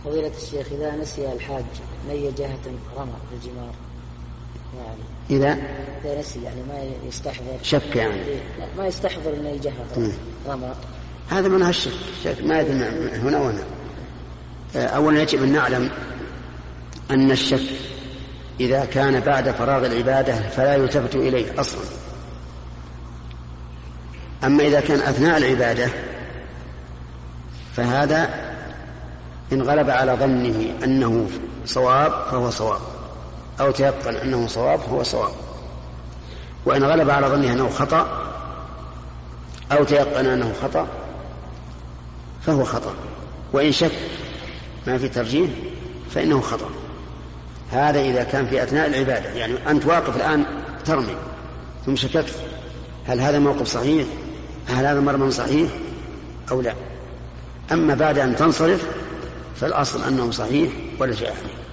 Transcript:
فضيلة الشيخ إذا نسي الحاج من أي جهة رمى بالجمار يعني إذا نسي يعني ما يستحضر شك يعني ما يستحضر من أي جهة رمى هذا منها الشك ما يدل هنا وهنا. أولا يجب أن نعلم أن الشك إذا كان بعد فراغ العبادة فلا يلتفت إليه أصلا. أما إذا كان أثناء العبادة فهذا إن غلب على ظنه أنه صواب فهو صواب، أو تيقن أنه صواب فهو صواب. وإن غلب على ظنه أنه خطأ أو تيقن أنه خطأ فهو خطأ. وإن شك ما في ترجيح فإنه خطأ. هذا إذا كان في أثناء العبادة، يعني أنت واقف الآن ترمي ثم شككت هل هذا موقف صحيح، هل هذا مرمى صحيح أو لا. أما بعد أن تنصرف فالأصل أنه صحيح ولا شيء عليه.